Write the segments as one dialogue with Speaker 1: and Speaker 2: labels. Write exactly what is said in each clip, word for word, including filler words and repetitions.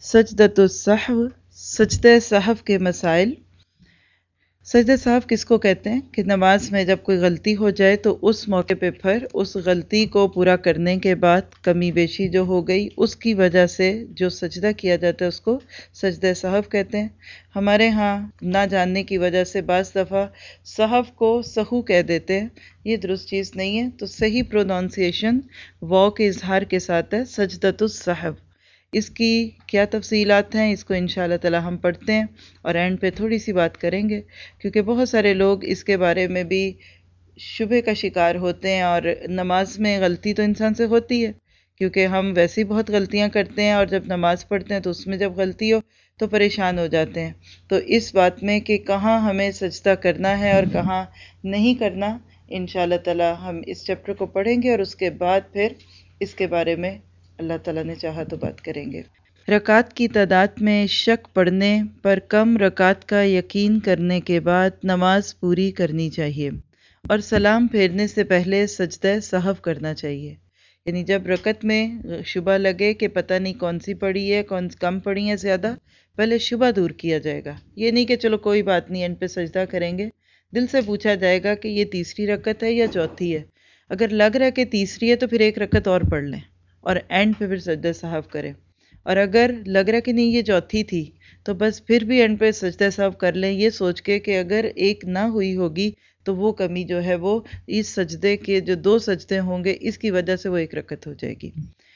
Speaker 1: سجدۃ السہو، سجدہ سہو کے مسائل۔ سجدہ سہو کس کو کہتے ہیں کہ نماز میں جب کوئی غلطی ہو جائے تو اس موقع پہ پھر اس غلطی کو پورا کرنے کے بعد کمی بیشی جو ہو گئی اس کی وجہ سے جو سجدہ کیا جاتا ہے اس کو سجدہ سہو کہتے ہیں۔ ہمارے ہاں نہ جاننے کی وجہ سے بعض دفعہ سہو کو سہو کہہ دیتے ہیں، یہ درست چیز نہیں ہے۔ تو صحیح پرونانسیشن واو کے اظہار کے ساتھ ہے سجدۃ السہو۔ اس کی کیا تفصیلات ہیں اس کو انشاءاللہ تعالی ہم پڑھتے ہیں اور اینڈ پہ تھوڑی سی بات کریں گے، کیونکہ بہت سارے لوگ اس کے بارے میں بھی شبہ کا شکار ہوتے ہیں، اور نماز میں غلطی تو انسان سے ہوتی ہے کیونکہ ہم ویسے ہی بہت غلطیاں کرتے ہیں، اور جب نماز پڑھتے ہیں تو اس میں جب غلطی ہو تو پریشان ہو جاتے ہیں۔ تو اس بات میں کہ کہاں ہمیں سجدہ کرنا ہے اور کہاں نہیں کرنا، انشاءاللہ تعالی ہم اس چیپٹر کو پڑھیں گے اور اس کے بعد پھر اس کے بارے میں اللہ تعالیٰ نے چاہا تو بات کریں گے۔ رکعت کی تعداد میں شک پڑنے پر کم رکعت کا یقین کرنے کے بعد نماز پوری کرنی چاہیے، اور سلام پھیرنے سے پہلے سجدہ سہو کرنا چاہیے۔ یعنی جب رکعت میں شبہ لگے کہ پتہ نہیں کون سی پڑھی ہے، کون کم پڑھی ہے زیادہ، پہلے شبہ دور کیا جائے گا۔ یہ نہیں کہ چلو کوئی بات نہیں اینڈ پہ سجدہ کریں گے، دل سے پوچھا جائے گا کہ یہ تیسری رکعت ہے یا چوتھی ہے۔ اگر لگ رہا ہے کہ تیسری ہے تو پھر ایک رکعت اور پڑھ لیں اور اینڈ پہ پھر سجدہ سہو کریں، اور اگر لگ رہا ہے کہ نہیں یہ چوتھی تھی تو بس پھر بھی اینڈ پہ سجدہ سہو کر لیں، یہ سوچ کے کہ اگر ایک نہ ہوئی ہوگی تو وہ کمی جو ہے وہ اس سجدے کے جو دو سجدے ہوں گے اس کی وجہ سے وہ ایک رکعت ہو جائے گی۔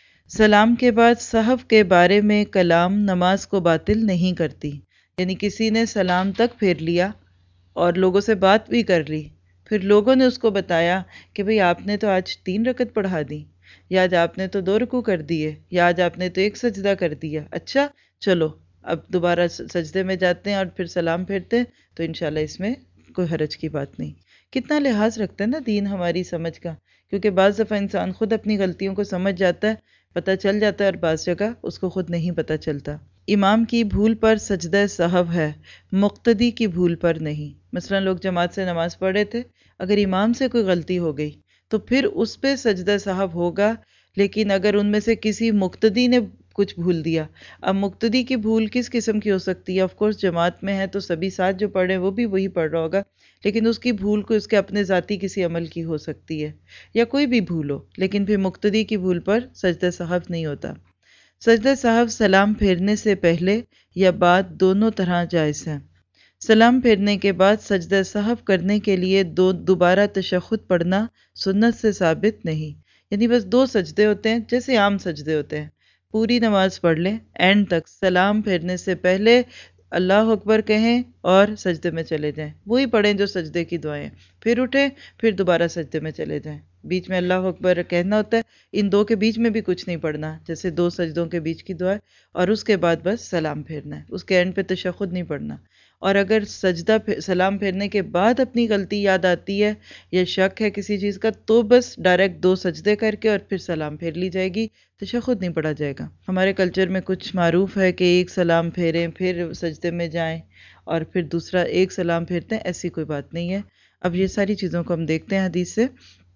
Speaker 1: سلام کے بعد سہو کے بارے میں کلام نماز کو باطل نہیں کرتی۔ یعنی کسی نے سلام تک پھیر لیا اور لوگوں سے بات بھی کر لی، پھر لوگوں نے اس کو بتایا کہ بھئی آپ نے تو آج تین رکعت پڑھا دی، یا آج آپ نے تو دو رکوع کر دیے، یا آج آپ نے تو ایک سجدہ کر دیا، اچھا چلو اب دوبارہ سجدے میں جاتے ہیں اور پھر سلام پھیرتے ہیں، تو انشاءاللہ اس میں کوئی حرج کی بات نہیں۔ کتنا لحاظ رکھتا ہے نا دین ہماری سمجھ کا، کیونکہ بعض دفعہ انسان خود اپنی غلطیوں کو سمجھ جاتا ہے، پتہ چل جاتا ہے، اور بعض جگہ اس کو خود نہیں پتہ چلتا۔ امام کی بھول پر سجدہ سہو ہے، مقتدی کی بھول پر نہیں۔ مثلا لوگ جماعت سے نماز پڑھ رہے تھے، اگر امام سے کوئی غلطی ہو گئی تو پھر اس پہ سجدہ سہو ہوگا، لیکن اگر ان میں سے کسی مقتدی نے کچھ بھول دیا، اب مقتدی کی بھول کس قسم کی ہو سکتی ہے؟ آف کورس جماعت میں ہے تو سبھی ساتھ جو پڑھ رہے ہیں وہ بھی وہی پڑھ رہا ہوگا، لیکن اس کی بھول کو اس کے اپنے ذاتی کسی عمل کی ہو سکتی ہے، یا کوئی بھی بھول ہو، لیکن پھر مقتدی کی بھول پر سجدہ سہو نہیں ہوتا۔ سجدہ سہو سلام پھیرنے سے پہلے یا بعد دونوں طرح جائز ہے۔ سلام پھیرنے کے بعد سجدہ سہو کرنے کے لیے دو دوبارہ تشہد پڑھنا سنت سے ثابت نہیں۔ یعنی بس دو سجدے ہوتے ہیں جیسے عام سجدے ہوتے ہیں، پوری نماز پڑھ لیں، اینڈ تک سلام پھیرنے سے پہلے اللہ اکبر کہیں اور سجدے میں چلے جائیں، وہی پڑھیں جو سجدے کی دعائیں، پھر اٹھیں پھر دوبارہ سجدے میں چلے جائیں۔ بیچ میں اللہ اکبر کہنا ہوتا ہے، ان دو کے بیچ میں بھی کچھ نہیں پڑھنا، جیسے دو سجدوں کے بیچ کی دعا ہے، اور اس کے بعد بس سلام پھیرنا ہے، اس کے اینڈ پہ تشہد نہیں پڑھنا۔ اور اگر سجدہ سلام پھیرنے کے بعد اپنی غلطی یاد آتی ہے یا شک ہے کسی چیز کا، تو بس ڈائریکٹ دو سجدے کر کے اور پھر سلام پھیر لی جائے گی، تشہد نہیں پڑھا جائے گا۔ ہمارے کلچر میں کچھ معروف ہے کہ ایک سلام پھیریں پھر سجدے میں جائیں اور پھر دوسرا ایک سلام پھیرتے ہیں، ایسی کوئی بات نہیں ہے۔ اب یہ ساری چیزوں کو ہم دیکھتے ہیں حدیث سے۔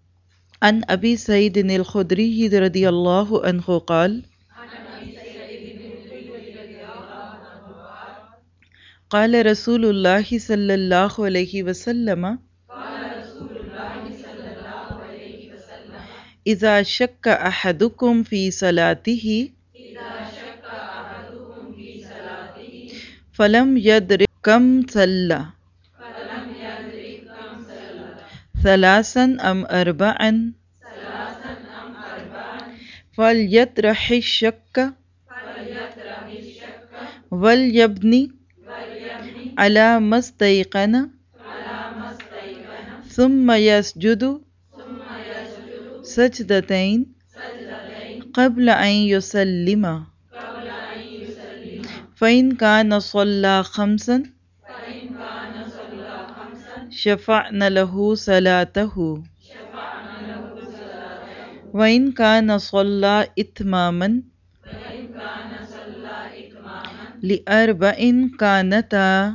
Speaker 1: ان ابی سعید الخدری رضی اللہ عنہ قال قال رسول اللہ صلی اللہ علیہ وسلم اذا شک احدکم فی صلاتہ فلم یدرک کم صلی ثلاثا ام اربعا فلیطرح الشک ولیبنی علی ما استیقن ثم یسجد سجدتین قبل ان یسلم فإن كان صلى خمسا شفعنا له صلاته وإن كان صلى إتماما لأربع كانتا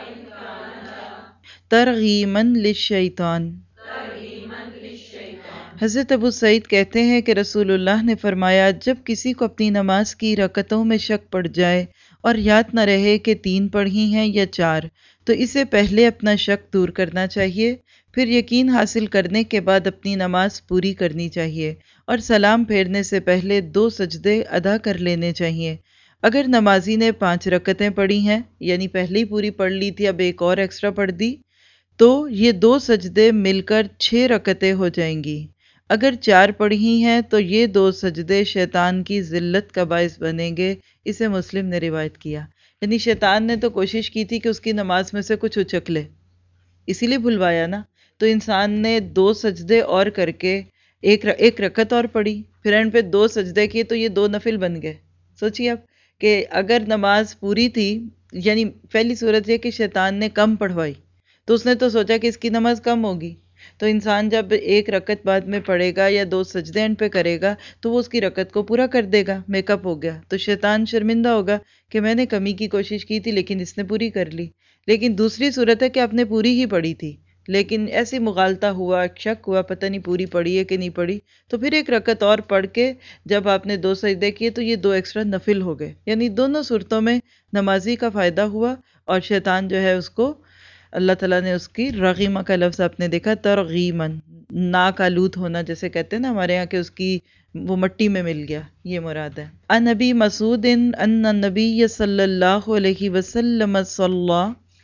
Speaker 1: ترغيما للشيطان حضرت ابو سعید کہتے ہیں کہ رسول اللہ نے فرمایا جب کسی کو اپنی نماز کی رکعتوں میں شک پڑ جائے اور یاد نہ رہے کہ تین پڑھی ہیں یا چار تو اسے پہلے اپنا شک دور کرنا چاہیے، پھر یقین حاصل کرنے کے بعد اپنی نماز پوری کرنی چاہیے اور سلام پھیرنے سے پہلے دو سجدے ادا کر لینے چاہیے۔ اگر نمازی نے پانچ رکعتیں پڑھی ہیں یعنی پہلے ہی پوری پڑھ لی تھی اب ایک اور ایکسٹرا پڑھ دی تو یہ دو سجدے مل کر چھ رکعتیں ہو جائیں گی۔ اگر چار پڑھی ہیں تو یہ دو سجدے شیطان کی ذلت کا باعث بنیں گے، اسے مسلم نے روایت کیا۔ یعنی شیطان نے تو کوشش کی تھی کہ اس کی نماز میں سے کچھ اچک لے، اسی لیے بھلوایا نا، تو انسان نے دو سجدے اور کر کے ایک ایک رکعت اور پڑھی، پھر اینڈ پہ دو سجدے کیے تو یہ دو نفل بن گئے۔ سوچیے اب کہ اگر نماز پوری تھی، یعنی پہلی صورت یہ کہ شیطان نے کم پڑھوائی تو اس نے تو سوچا کہ اس کی نماز کم ہوگی، تو انسان جب ایک رکعت بعد میں پڑھے گا یا دو سجدے اینڈ پہ کرے گا تو وہ اس کی رکعت کو پورا کر دے گا، میک اپ ہو گیا، تو شیطان شرمندہ ہوگا کہ میں نے کمی کی کوشش کی تھی لیکن اس نے پوری کر لی۔ لیکن دوسری صورت ہے کہ آپ نے پوری ہی پڑھی تھی لیکن ایسی مغالطہ ہوا، شک ہوا، پتہ نہیں پوری پڑھی ہے کہ نہیں پڑھی، تو پھر ایک رکعت اور پڑھ کے جب آپ نے دو سجدے کیے تو یہ دو ایکسٹرا نفل ہو گئے۔ یعنی دونوں صورتوں میں نمازی کا فائدہ ہوا اور شیطان جو ہے اس کو اللہ تعالیٰ نے اس کی رغیمہ کا لفظ آپ نے دیکھا، ترغیمن، ناک آلود ہونا جیسے کہتے ہیں نا ہمارے یہاں کہ اس کی وہ مٹی میں مل گیا، یہ مراد ہے۔ عن ابی مسعود ان النبی صلی اللہ علیہ وسلم صلی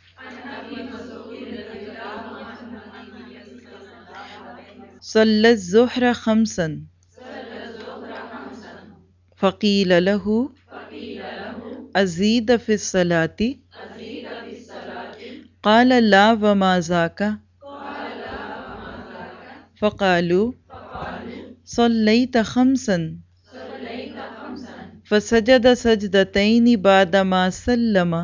Speaker 1: صلی الظہر خمسا فقیل له ازید فی الصلاۃ قال لا وما ذاک فقالوا صلیت خمسا فسجد سجدتین بعد ما سلم۔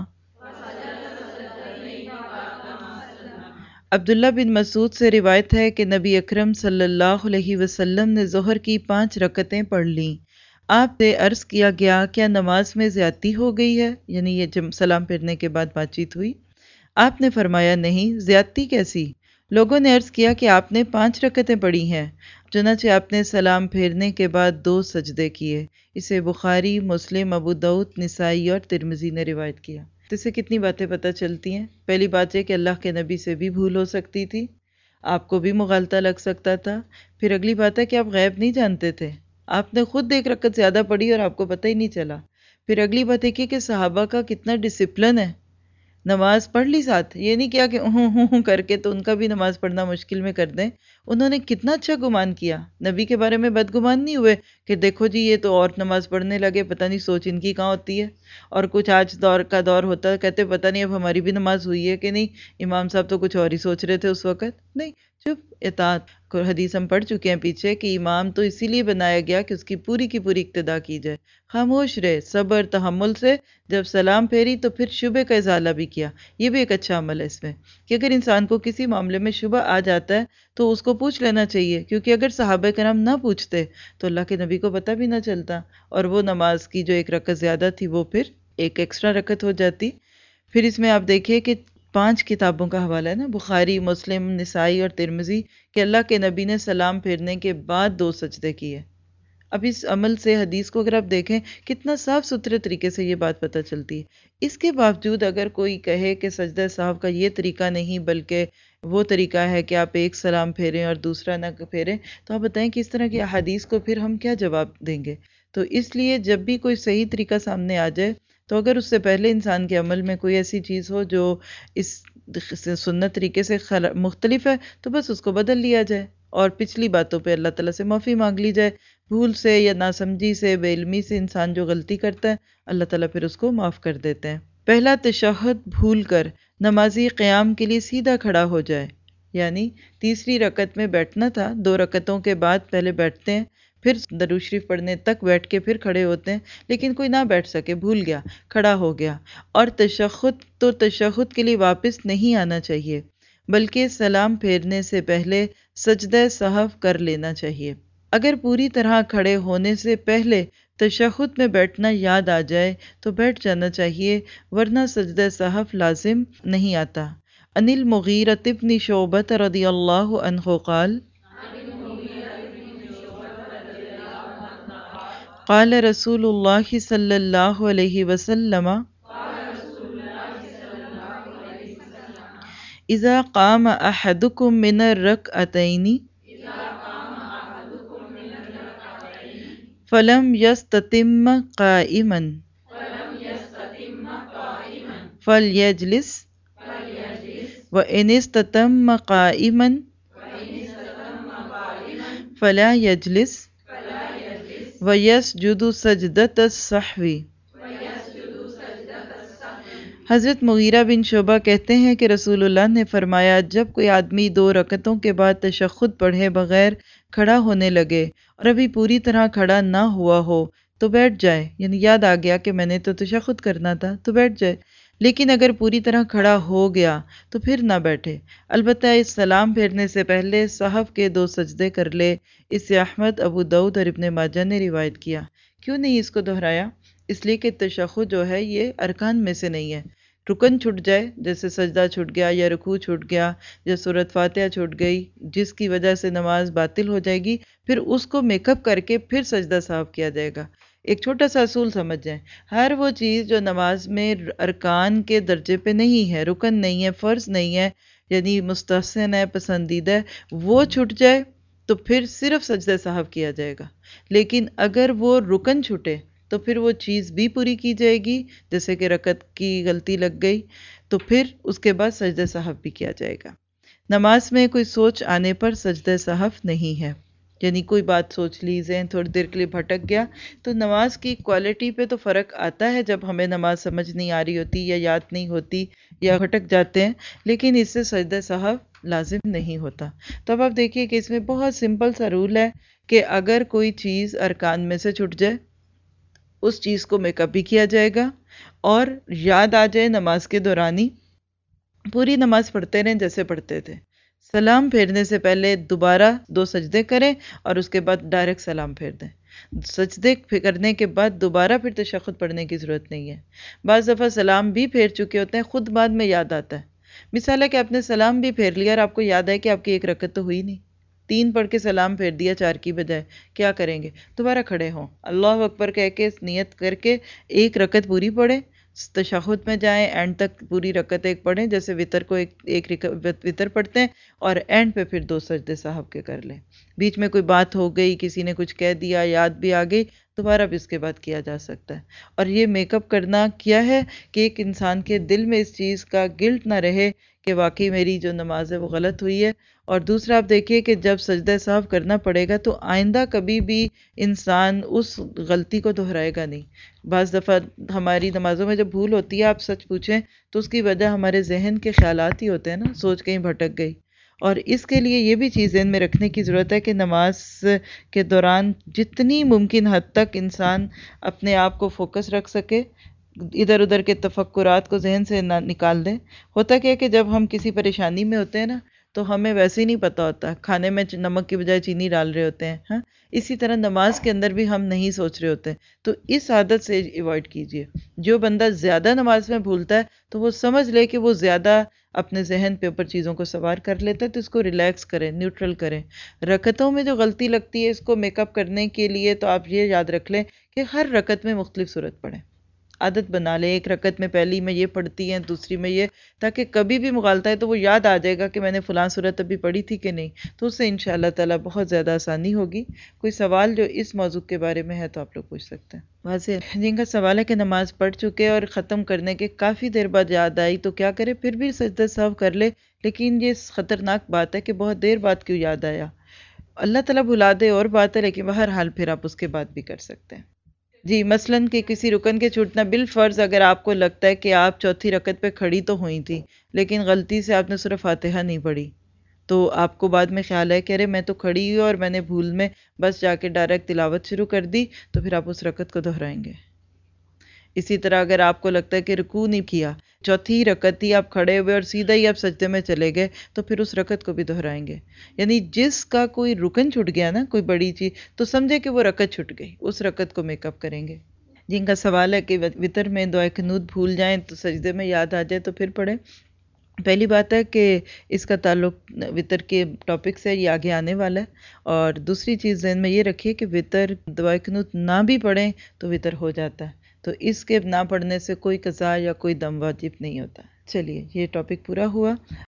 Speaker 1: عبداللہ بن مسعود سے روایت ہے کہ نبی اکرم صلی اللہ علیہ وسلم نے ظہر کی پانچ رکعتیں پڑھ لیں۔ آپ سے عرض کیا گیا کیا نماز میں زیادتی ہو گئی ہے، یعنی یہ جب سلام پھرنے کے بعد بات چیت ہوئی، آپ نے فرمایا نہیں، زیادتی کیسی؟ لوگوں نے عرض کیا کہ آپ نے پانچ رکعتیں پڑھی ہیں، چنانچہ آپ نے سلام پھیرنے کے بعد دو سجدے کیے۔ اسے بخاری، مسلم، ابو داؤد، نسائی اور ترمذی نے روایت کیا۔ تو اس سے کتنی باتیں پتہ چلتی ہیں؟ پہلی بات یہ کہ اللہ کے نبی سے بھی بھول ہو سکتی تھی، آپ کو بھی مغالطہ لگ سکتا تھا۔ پھر اگلی بات ہے کہ آپ غیب نہیں جانتے تھے، آپ نے خود ایک رکعت زیادہ پڑھی اور آپ کو پتہ ہی نہیں چلا۔ پھر اگلی بات ہے کہ صحابہ کا کتنا ڈسپلن ہے، نماز پڑھ لی ساتھ، یہ نہیں کیا کہ ہوں ہوں ہوں کر کے تو ان کا بھی نماز پڑھنا مشکل میں کر دیں۔ انہوں نے کتنا اچھا گمان کیا، نبی کے بارے میں بدگمان نہیں ہوئے کہ دیکھو جی یہ تو اور نماز پڑھنے لگے، پتہ نہیں سوچ ان کی کہاں ہوتی ہے۔ اور کچھ آج دور کا دور ہوتا ہے کہتے پتہ نہیں اب ہماری بھی نماز ہوئی ہے کہ نہیں، امام صاحب تو کچھ اور ہی سوچ رہے تھے اس وقت۔ نہیں، چپ، اطاعت۔ حدیث ہم پڑھ چکے ہیں پیچھے کہ امام تو اسی لیے بنایا گیا کہ اس کی پوری کی پوری اقتداء کی جائے، خاموش رہے، صبر تحمل سے جب سلام پھیری تو پھر شبہ کا ازالہ بھی کیا۔ یہ بھی ایک اچھا عمل ہے اس میں کہ اگر انسان کو کسی معاملے میں شبہ آ جاتا ہے تو اس کو پوچھ لینا چاہیے، کیونکہ اگر صحابہ کرام نہ پوچھتے تو اللہ کے نبی کو پتہ بھی نہ چلتا اور وہ نماز کی جو ایک رکعت زیادہ تھی وہ پھر ایک ایکسٹرا رکعت ہو جاتی۔ پھر اس میں آپ دیکھیے کہ پانچ کتابوں کا حوالہ ہے نا، بخاری، مسلم، نسائی اور ترمذی، کہ اللہ کے نبی نے سلام پھیرنے کے بعد دو سجدے کیے۔ اب اس عمل سے حدیث کو اگر آپ دیکھیں کتنا صاف ستھرے طریقے سے یہ بات پتہ چلتی ہے۔ اس کے باوجود اگر کوئی کہے کہ سجدہ صاحب کا یہ طریقہ نہیں بلکہ وہ طریقہ ہے کہ آپ ایک سلام پھیریں اور دوسرا نہ پھیریں، تو آپ بتائیں کہ اس طرح کی احادیث کو پھر ہم کیا جواب دیں گے؟ تو اس لیے جب بھی کوئی صحیح طریقہ سامنے آ جائے تو اگر اس سے پہلے انسان کے عمل میں کوئی ایسی چیز ہو جو اس سنت طریقے سے مختلف ہے تو بس اس کو بدل لیا جائے اور پچھلی باتوں پہ اللہ تعالیٰ سے معافی مانگ لی جائے۔ بھول سے یا ناسمجھی سے، بے علمی سے انسان جو غلطی کرتا ہے اللہ تعالیٰ پھر اس کو معاف کر دیتے ہیں۔ پہلا تشہد بھول کر نمازی قیام کے لیے سیدھا کھڑا ہو جائے، یعنی تیسری رکعت میں بیٹھنا تھا، دو رکعتوں کے بعد پہلے بیٹھتے ہیں، پھر درود شریف پڑھنے تک بیٹھ کے پھر کھڑے ہوتے ہیں، لیکن کوئی نہ بیٹھ سکے، بھول گیا، کھڑا ہو گیا، اور تشہد تو تشہد کے لیے واپس نہیں آنا چاہیے بلکہ سلام پھیرنے سے پہلے سجدہ سہو کر لینا چاہیے۔ اگر پوری طرح کھڑے ہونے سے پہلے تشہد میں بیٹھنا یاد آ جائے تو بیٹھ جانا چاہیے، ورنہ سجدہ سہو لازم نہیں آتا۔ عن المغیرۃ بن شعبہ رضی اللہ عنہ قال قال رسول اللہ صلی اللہ علیہ وسلم اذا قام احدکم من الرکعتین فلم یستتم قائما فلیجلس وإن استتم قائما فلا يجلس ويسجد سجدة السہو۔ حضرت مغیرہ بن شعبہ کہتے ہیں کہ رسول اللہ نے فرمایا جب کوئی آدمی دو رکعتوں کے بعد تشہد پڑھے بغیر کھڑا ہونے لگے اور ابھی پوری طرح کھڑا نہ ہوا ہو تو بیٹھ جائے، یعنی یاد آ گیا کہ میں نے تو تشہد کرنا تھا تو بیٹھ جائے، لیکن اگر پوری طرح کھڑا ہو گیا تو پھر نہ بیٹھے، البتہ اس سلام پھیرنے سے پہلے صحف کے دو سجدے کر لے۔ اس سے احمد، ابو داؤد اور ابن ماجہ نے روایت کیا۔ کیوں نہیں اس کو دہرایا؟ اس لیے کہ تشہد جو ہے یہ ارکان میں سے نہیں ہے۔ رکن چھٹ جائے جیسے سجدہ چھٹ گیا یا رکوع چھٹ گیا یا سورۃ فاتحہ چھٹ گئی جس کی وجہ سے نماز باطل ہو جائے گی، پھر اس کو میک اپ کر کے پھر سجدہ صاحب کیا جائے گا۔ ایک چھوٹا سا اصول سمجھ جائیں، ہر وہ چیز جو نماز میں ارکان کے درجے پہ نہیں ہے، رکن نہیں ہے، فرض نہیں ہے، یعنی مستحسن ہے، پسندیدہ ہے، وہ چھٹ جائے تو پھر صرف سجدہ صاحب کیا جائے گا۔ لیکن اگر وہ رکن چھٹے تو پھر وہ چیز بھی پوری کی جائے گی، جیسے کہ رکعت کی غلطی لگ گئی تو پھر اس کے بعد سجدہ صاحب بھی کیا جائے گا۔ نماز میں کوئی سوچ آنے پر سجدہ صاحب نہیں ہے، یعنی کوئی بات سوچ لی، ذہن تھوڑی دیر کے لیے بھٹک گیا تو نماز کی کوالٹی پہ تو فرق آتا ہے جب ہمیں نماز سمجھ نہیں آ رہی ہوتی یا یاد نہیں ہوتی یا بھٹک جاتے ہیں، لیکن اس سے سجدہ صاحب لازم نہیں ہوتا۔ تو اب آپ دیکھیے کہ اس میں بہت سمپل سا رول ہے کہ اگر کوئی چیز ارکان میں سے چھٹ جائے اس چیز کو میک اپ بھی کیا جائے گا، اور یاد آ جائے نماز کے دوران ہی پوری نماز پڑھتے رہیں جیسے پڑھتے تھے، سلام پھیرنے سے پہلے دوبارہ دو سجدے کریں اور اس کے بعد ڈائریکٹ سلام پھیر دیں۔ سجدے کرنے کے بعد دوبارہ پھر تشہد پڑھنے کی ضرورت نہیں ہے۔ بعض دفعہ سلام بھی پھیر چکے ہوتے ہیں، خود بعد میں یاد آتا ہے۔ مثال ہے کہ آپ نے سلام بھی پھیر لیا اور آپ کو یاد ہے کہ آپ کی ایک رکعت تو ہوئی نہیں، تین پڑھ کے سلام پھیر دیا چار کی بجائے، کیا کریں گے؟ دوبارہ کھڑے ہوں، اللہ اکبر کہہ کے نیت کر کے ایک رکعت پوری پڑھیں، تشہد میں جائیں، اینڈ تک پوری رکعت ایک پڑھیں جیسے وطر کو ایک ایک وطر پڑھتے ہیں، اور اینڈ پہ پھر دو سجدے صاحب کے کر لیں۔ بیچ میں کوئی بات ہو گئی، کسی نے کچھ کہہ دیا، یاد بھی آ گئی، دوبارہ بھی اس کے بعد کیا جا سکتا ہے۔ اور یہ میک اپ کرنا کیا ہے کہ ایک انسان کے دل میں اس چیز کا گلٹ نہ رہے کہ واقعی میری جو نماز ہے وہ غلط ہوئی ہے۔ اور دوسرا آپ دیکھیے کہ جب سجدہ صاحب کرنا پڑے گا تو آئندہ کبھی بھی انسان اس غلطی کو دہرائے گا نہیں۔ بعض دفعہ ہماری نمازوں میں جب بھول ہوتی ہے، آپ سچ پوچھیں تو اس کی وجہ ہمارے ذہن کے خیالات ہی ہوتے ہیں نا، سوچ کہیں بھٹک گئی۔ اور اس کے لیے یہ بھی چیز ذہن میں رکھنے کی ضرورت ہے کہ نماز کے دوران جتنی ممکن حد تک انسان اپنے آپ کو فوکس رکھ سکے، ادھر ادھر کے تفکرات کو ذہن سے نہ نکال دیں۔ ہوتا کیا کہ جب ہم کسی پریشانی میں ہوتے ہیں نا تو ہمیں ویسے ہی نہیں پتہ ہوتا، کھانے میں نمک کی بجائے چینی ڈال رہے ہوتے ہیں، ہاں اسی طرح نماز کے اندر بھی ہم نہیں سوچ رہے ہوتے، تو اس عادت سے ایوائڈ کیجئے۔ جو بندہ زیادہ نماز میں بھولتا ہے تو وہ سمجھ لے کہ وہ زیادہ اپنے ذہن پہ اوپر چیزوں کو سوار کر لیتا ہے، تو اس کو ریلیکس کریں، نیوٹرل کریں۔ رکعتوں میں جو غلطی لگتی ہے اس کو میک اپ کرنے کے لیے تو آپ یہ یاد رکھ لیں کہ ہر رکعت میں مختلف صورت پڑھیں، عادت بنا لیں، ایک رکعت میں پہلی میں یہ پڑھتی ہیں، دوسری میں یہ، تاکہ کبھی بھی مغالطہ ہے تو وہ یاد آ جائے گا کہ میں نے فلاں صورت ابھی پڑھی تھی کہ نہیں، تو اس سے انشاءاللہ تعالیٰ بہت زیادہ آسانی ہوگی۔ کوئی سوال جو اس موضوع کے بارے میں ہے تو آپ لوگ پوچھ سکتے ہیں۔ واضح جن کا سوال ہے کہ نماز پڑھ چکے اور ختم کرنے کے کافی دیر بعد یاد آئی تو کیا کرے؟ پھر بھی سجدہ سہو کر لے، لیکن یہ خطرناک بات ہے کہ بہت دیر بعد کیوں یاد آیا۔ اللہ تعالیٰ بھلا دے اور بات ہے، لیکن بہرحال پھر آپ اس کے بعد بھی کر سکتے ہیں۔ جی مثلاً کہ کسی رکن کے چھوٹنا بالفرض اگر آپ کو لگتا ہے کہ آپ چوتھی رکعت پہ کھڑی تو ہوئی تھی لیکن غلطی سے آپ نے سورہ فاتحہ نہیں پڑھی، تو آپ کو بعد میں خیال ہے کہ ارے میں تو کھڑی ہوئی اور میں نے بھول میں بس جا کے ڈائریکٹ تلاوت شروع کر دی، تو پھر آپ اس رکعت کو دہرائیں گے۔ اسی طرح اگر آپ کو لگتا ہے کہ رکوع نہیں کیا، چوتھی رکعت ہی آپ کھڑے ہوئے اور سیدھا ہی آپ سجدے میں چلے گئے، تو پھر اس رکعت کو بھی دہرائیں گے۔ یعنی جس کا کوئی رکن چھٹ گیا نا، کوئی بڑی چیز، تو سمجھے کہ وہ رکعت چھٹ گئی، اس رکعت کو میک اپ کریں گے۔ جن کا سوال ہے کہ وطر میں دعائے قنوت بھول جائیں تو سجدے میں یاد آ جائے تو پھر پڑھیں، پہلی بات ہے کہ اس کا تعلق وطر کے ٹاپک سے یہ آگے آنے والا ہے، اور دوسری چیز ذہن میں یہ رکھیے کہ وطر دعائے قنوت نہ بھی پڑھیں تو وطر ہو جاتا ہے، تو اس کے نہ پڑھنے سے کوئی قضا یا کوئی دم واجب نہیں ہوتا۔ چلیے یہ ٹاپک پورا ہوا۔